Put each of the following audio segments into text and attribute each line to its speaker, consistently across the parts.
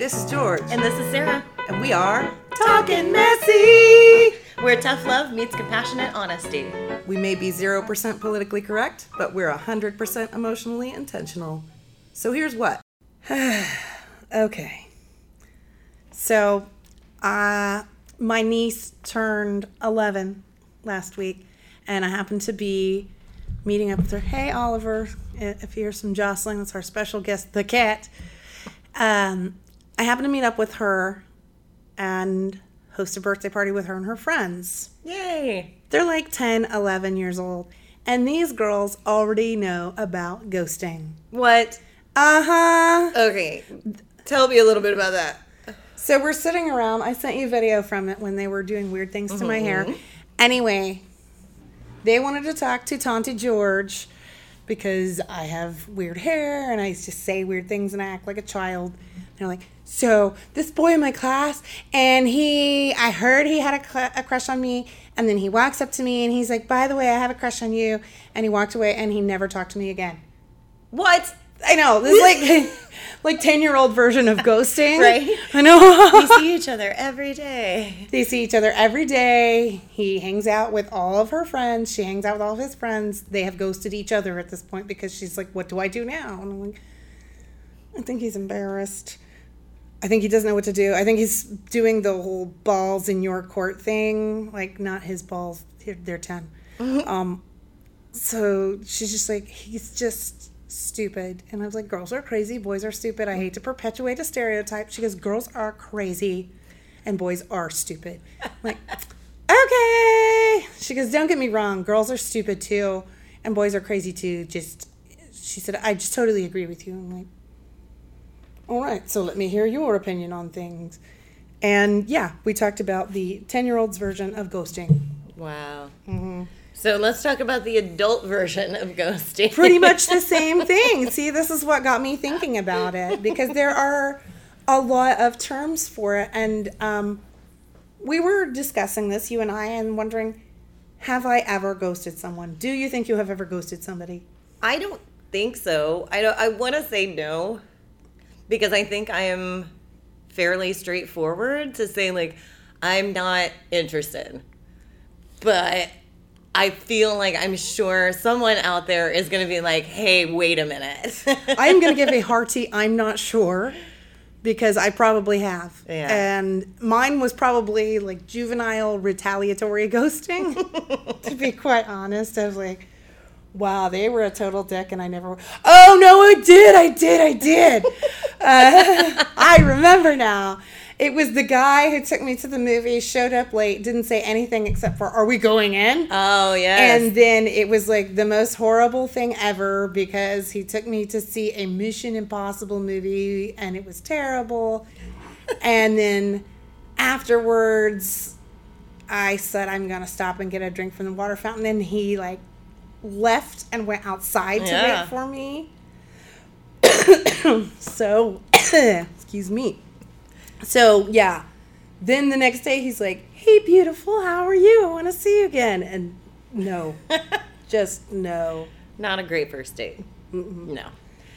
Speaker 1: this is George.
Speaker 2: And this is Sarah.
Speaker 1: And we are Talking Messy!
Speaker 2: Where tough love meets compassionate honesty.
Speaker 1: We may be 0% politically correct, but we're 100% emotionally intentional. So here's what. Okay. So, my niece turned 11 last week, and I happened to be meeting up with her. Hey, Oliver, if you hear some jostling, that's our special guest, the cat. I happened to meet up with her and host a birthday party with her and her friends.
Speaker 2: Yay!
Speaker 1: They're like 10, 11 years old, and these girls already know about ghosting.
Speaker 2: What?
Speaker 1: Uh-huh.
Speaker 2: Okay. Tell me a little bit about that.
Speaker 1: So we're sitting around. I sent you a video from it when they were doing weird things to my hair. Anyway, they wanted to talk to Tante George because I have weird hair and I just say weird things and I act like a child. They're like, so this boy in my class, and I heard he had a crush on me, and then he walks up to me and he's like, by the way, I have a crush on you. And he walked away and he never talked to me again.
Speaker 2: What?
Speaker 1: I know. This is like 10-year-old version of ghosting.
Speaker 2: Right?
Speaker 1: I know.
Speaker 2: We see each other every day.
Speaker 1: They see each other every day. He hangs out with all of her friends. She hangs out with all of his friends. They have ghosted each other at this point because she's like, what do I do now? And I'm like, I think he's embarrassed. I think he doesn't know what to do. I think he's doing the whole balls in your court thing. Like, not his balls. They're 10. Mm-hmm. So she's just like, he's just stupid. And I was like, girls are crazy, boys are stupid. I hate to perpetuate a stereotype. She goes, girls are crazy and boys are stupid. I'm like, okay. She goes, don't get me wrong, girls are stupid too and boys are crazy too. She said, I just totally agree with you. I'm like, all right, so let me hear your opinion on things. And yeah, we talked about the 10-year-old's version of ghosting.
Speaker 2: Wow. Mm-hmm. So let's talk about the adult version of ghosting.
Speaker 1: Pretty much the same thing. See, this is what got me thinking about it, because there are a lot of terms for it. And we were discussing this, you and I, and wondering, have I ever ghosted someone? Do you think you have ever ghosted somebody?
Speaker 2: I don't think so. I want to say no, because I think I am fairly straightforward to say, like, I'm not interested. But I feel like I'm sure someone out there is going to be like, hey, wait a minute.
Speaker 1: I'm going to give a hearty I'm not sure, because I probably have.
Speaker 2: Yeah.
Speaker 1: And mine was probably like juvenile retaliatory ghosting, to be quite honest. I was like, wow, they were a total dick and I never... Oh, no, I did. I remember now. It was the guy who took me to the movie, showed up late, didn't say anything except for, are we going in?
Speaker 2: Oh, yes.
Speaker 1: And then it was like the most horrible thing ever, because he took me to see a Mission Impossible movie and it was terrible. And then afterwards, I said, I'm going to stop and get a drink from the water fountain. And he like left and went outside to wait for me. So, excuse me. So, yeah. Then the next day he's like, hey, beautiful, how are you? I want to see you again. And no. Just no.
Speaker 2: Not a great first date. Mm-mm. No.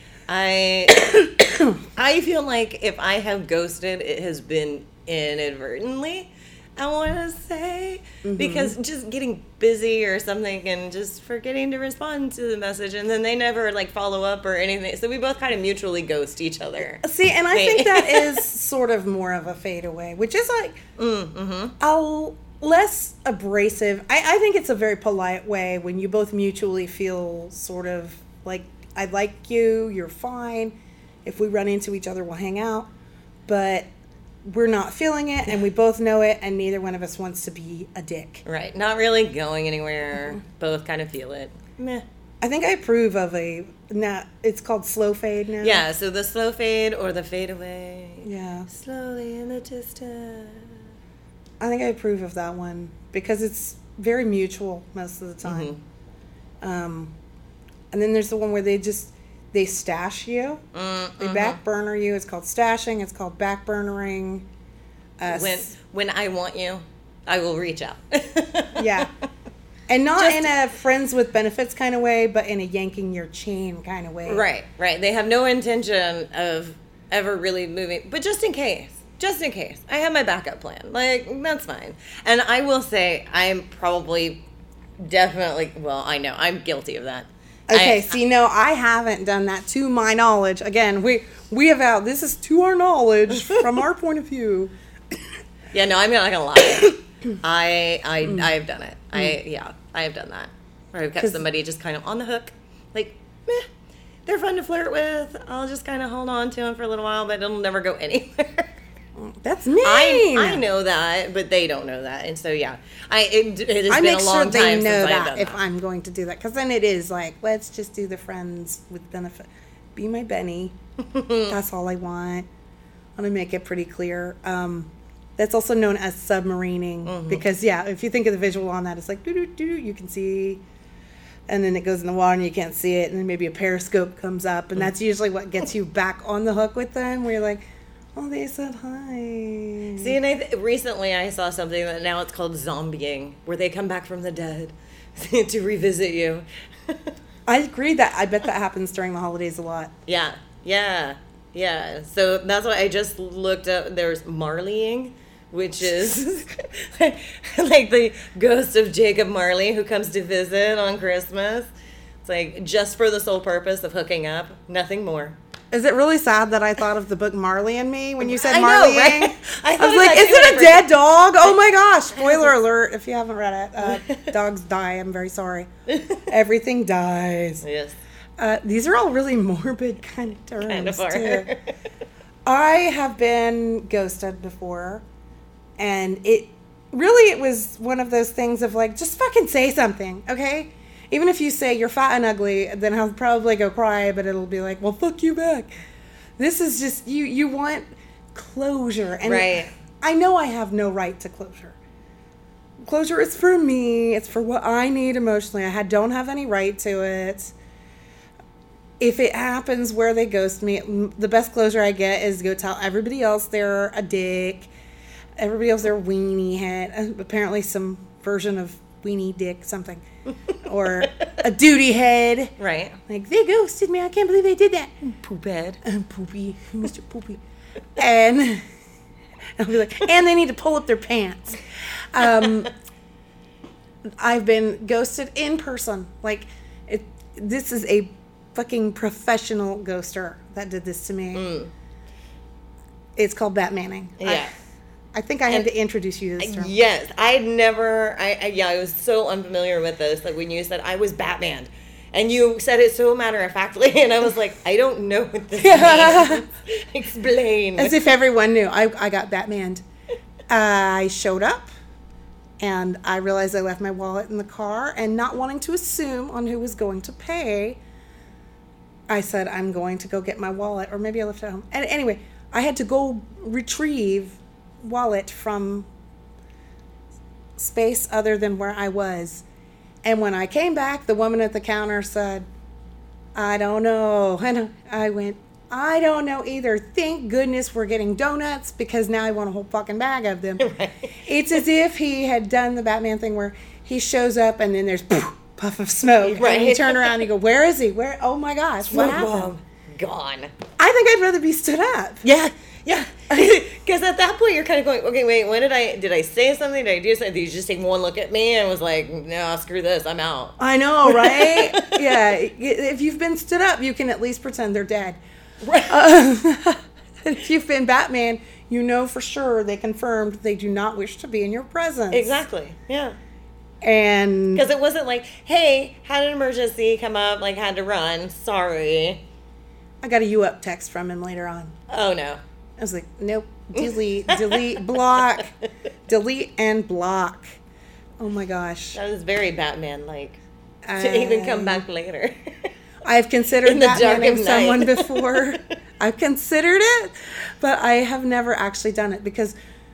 Speaker 2: I feel like if I have ghosted, it has been inadvertently, I want to say, because just getting busy or something and just forgetting to respond to the message, and then they never like follow up or anything. So we both kind of mutually ghost each other.
Speaker 1: See, and I think that is sort of more of a fade away, which is like a less abrasive. I think it's a very polite way when you both mutually feel sort of like, I like you, you're fine. If we run into each other, we'll hang out. But we're not feeling it, and we both know it, and neither one of us wants to be a dick.
Speaker 2: Right. Not really going anywhere. Both kind of feel it. Meh.
Speaker 1: I think I approve of it's called slow fade now.
Speaker 2: Yeah, so the slow fade or the fade away.
Speaker 1: Yeah.
Speaker 2: Slowly in the distance.
Speaker 1: I think I approve of that one, because it's very mutual most of the time. And then there's the one where they stash you. They back burner you. It's called stashing. It's called back burnering.
Speaker 2: When I want you, I will reach out.
Speaker 1: Yeah. And not in a friends with benefits kind of way, but in a yanking your chain kind of way.
Speaker 2: Right. They have no intention of ever really moving, but just in case, I have my backup plan. Like, that's fine. And I will say, I'm probably definitely, well, I know, I'm guilty of that.
Speaker 1: Okay, see, no, I haven't done that to my knowledge. Again, we have out, this is to our knowledge from our point of view.
Speaker 2: Yeah, no, I'm not gonna lie. I've done it. I have done that. Where I've kept somebody just kind of on the hook, like, meh, they're fun to flirt with. I'll just kind of hold on to them for a little while, but it'll never go anywhere.
Speaker 1: That's mean.
Speaker 2: I know that, but they don't know that, and so yeah, it has been a long time since I've done that. I make sure they know that
Speaker 1: if I'm going to do that, because then it is like, let's just do the friends with benefit. Be my Benny. That's all I want. I'm gonna make it pretty clear. That's also known as submarining, because yeah, if you think of the visual on that, it's like doo-doo-doo, you can see, and then it goes in the water and you can't see it, and then maybe a periscope comes up, and that's usually what gets you back on the hook with them, where you're like, oh, they said hi.
Speaker 2: See, and recently I saw something that now it's called zombieing, where they come back from the dead to revisit you.
Speaker 1: I agree that I bet that happens during the holidays a lot.
Speaker 2: Yeah. So that's why I just looked up. There's Marleying, which is like the ghost of Jacob Marley who comes to visit on Christmas. It's like just for the sole purpose of hooking up, nothing more.
Speaker 1: Is it really sad that I thought of the book Marley and Me when you said
Speaker 2: I
Speaker 1: Marleying?
Speaker 2: know, right?
Speaker 1: I was like, is it a dead dog? Oh my gosh. Spoiler alert if you haven't read it. Dogs die. I'm very sorry. Everything dies.
Speaker 2: Yes.
Speaker 1: These are all really morbid kind of terms,
Speaker 2: kind of are.
Speaker 1: Too. I have been ghosted before, and it was one of those things of like, just fucking say something, okay? Even if you say you're fat and ugly, then I'll probably go cry, but it'll be like, well, fuck you back. This is just, you want closure. And
Speaker 2: right.
Speaker 1: I know I have no right to closure. Closure is for me. It's for what I need emotionally. I don't have any right to it. If it happens where they ghost me, the best closure I get is go tell everybody else they're a dick. Everybody else they're a weenie head. Apparently some version of weenie dick something. Or a duty head.
Speaker 2: Right.
Speaker 1: Like, they ghosted me. I can't believe they did that.
Speaker 2: Poop head.
Speaker 1: Poopy. Mr. Poopy. And I'll be like, and they need to pull up their pants. I've been ghosted in person. Like, this is a fucking professional ghoster that did this to me. It's called Batmaning.
Speaker 2: Yeah.
Speaker 1: I think I had to introduce you to this term.
Speaker 2: Yes, I was so unfamiliar with this. Like when you said I was Batman, and you said it so matter-of-factly, and I was like, I don't know what this means. Explain.
Speaker 1: As if everyone knew. I got Batmaned. I showed up, and I realized I left my wallet in the car, and not wanting to assume on who was going to pay, I said, I'm going to go get my wallet, or maybe I left it at home. And anyway, I had to go retrieve wallet from space other than where I was. And when I came back, the woman at the counter said, I don't know. And I went, I don't know either. Thank goodness we're getting donuts, because now I want a whole fucking bag of them. Right. It's as if he had done the Batman thing where he shows up and then there's puff of smoke. Right. And you turn around and you go, where is he? Where? Oh my gosh, what happened?
Speaker 2: Gone.
Speaker 1: I think I'd rather be stood up.
Speaker 2: Yeah. Because at that point you're kind of going, okay, wait, when did I say something? Did I do something? Did you just take one look at me and was like, no, screw this, I'm out?
Speaker 1: I know, right? Yeah. If you've been stood up, you can at least pretend they're dead. Right. If you've been Batman, you know for sure they confirmed they do not wish to be in your presence.
Speaker 2: Exactly. Yeah.
Speaker 1: And
Speaker 2: because it wasn't like, hey, had an emergency come up, like had to run. Sorry.
Speaker 1: I got a you up text from him later on.
Speaker 2: Oh no.
Speaker 1: I was like, nope, delete, block, delete and block. Oh my gosh.
Speaker 2: That was very Batman-like. To even come back later.
Speaker 1: I've considered Batmaning someone before. I've considered it, but I have never actually done it because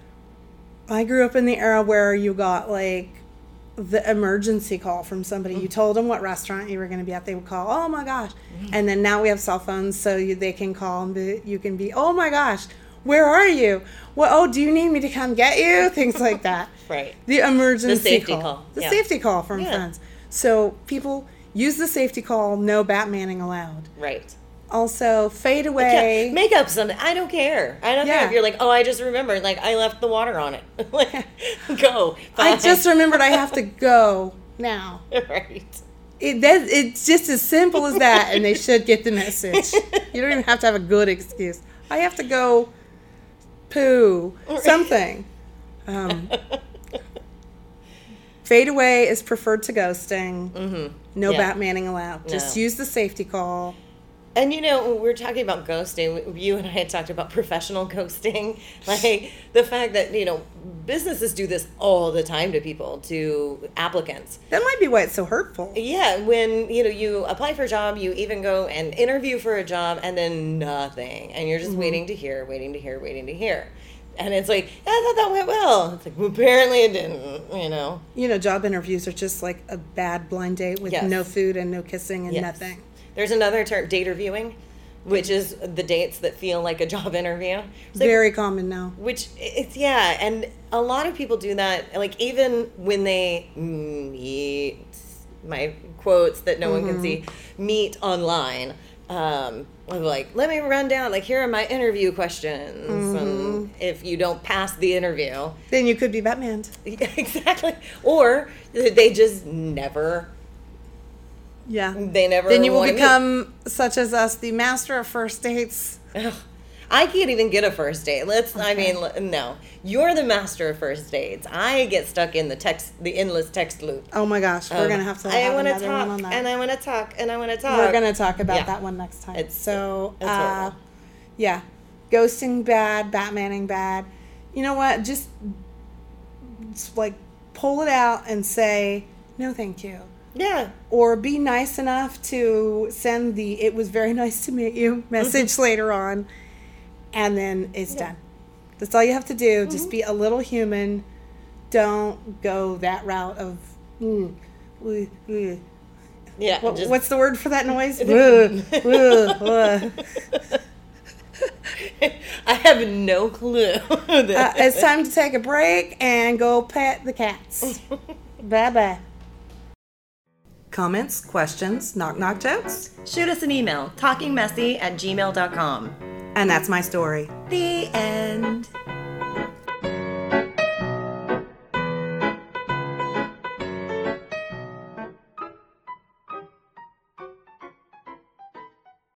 Speaker 1: I grew up in the era where you got like the emergency call from somebody. You told them what restaurant you were going to be at. They would call, oh my gosh. And then now we have cell phones, so they can call and you can be, oh my gosh, where are you? Well, oh, do you need me to come get you? Things like that.
Speaker 2: Right.
Speaker 1: The emergency
Speaker 2: safety call.
Speaker 1: The safety call from friends. So people use the safety call, no Batmaning allowed.
Speaker 2: Right.
Speaker 1: Also, fade away.
Speaker 2: Makeup something. I don't care. I don't care
Speaker 1: Yeah.
Speaker 2: if you're like, oh, I just remembered, like, I left the water on it. Like, go.
Speaker 1: I
Speaker 2: Bye.
Speaker 1: just remembered I have to go now.
Speaker 2: Right.
Speaker 1: It's just as simple as that, and they should get the message. You don't even have to have a good excuse. I have to go poo, something. Fade away is preferred to ghosting. Mm-hmm. No
Speaker 2: Yeah.
Speaker 1: Batmaning allowed. Just
Speaker 2: No.
Speaker 1: use the safety call.
Speaker 2: And you know, when we're talking about ghosting, you and I had talked about professional ghosting. Like the fact that, you know, businesses do this all the time to people, to applicants.
Speaker 1: That might be why it's so hurtful.
Speaker 2: Yeah, when, you know, you apply for a job, you even go and interview for a job, and then nothing. And you're just waiting to hear. And it's like, yeah, I thought that went well. It's like, well, apparently it didn't, you know.
Speaker 1: You know, job interviews are just like a bad blind date with
Speaker 2: Yes.
Speaker 1: no food and no kissing and
Speaker 2: Yes.
Speaker 1: nothing.
Speaker 2: There's another term, date reviewing, which is the dates that feel like a job interview. It's like,
Speaker 1: Very common now.
Speaker 2: which it's yeah, and a lot of people do that. Like even when they meet, my quotes that no one can see, meet online. Like, let me run down. Like, here are my interview questions. And if you don't pass the interview,
Speaker 1: Then you could be Batman.
Speaker 2: exactly, or they just never.
Speaker 1: Yeah.
Speaker 2: They never.
Speaker 1: Then you will
Speaker 2: wanna meet.
Speaker 1: become, such as us, the master of first dates.
Speaker 2: Ugh. I can't even get a first date. I mean, no. You're the master of first dates. I get stuck in the endless text loop.
Speaker 1: Oh my gosh, we're gonna have to
Speaker 2: I
Speaker 1: have
Speaker 2: want to
Speaker 1: another one
Speaker 2: talk,
Speaker 1: on that.
Speaker 2: and I want to talk, and I want to talk.
Speaker 1: We're gonna talk about
Speaker 2: Yeah.
Speaker 1: that one next time.
Speaker 2: It's
Speaker 1: horrible.
Speaker 2: horrible.
Speaker 1: Yeah, ghosting bad, Batmaning bad. You know what? Just like pull it out and say no, thank you.
Speaker 2: Yeah.
Speaker 1: Or be nice enough to send the "it was very nice to meet you" message later on, and then it's done. That's all you have to do. Just be a little human. Don't go that route of.
Speaker 2: Yeah. just-
Speaker 1: What's the word for that noise?
Speaker 2: I have no clue.
Speaker 1: It's time to take a break and go pet the cats. Bye-bye. Comments, questions, knock-knock jokes?
Speaker 2: Shoot us an email, talkingmessy@gmail.com.
Speaker 1: And that's my story.
Speaker 2: The end.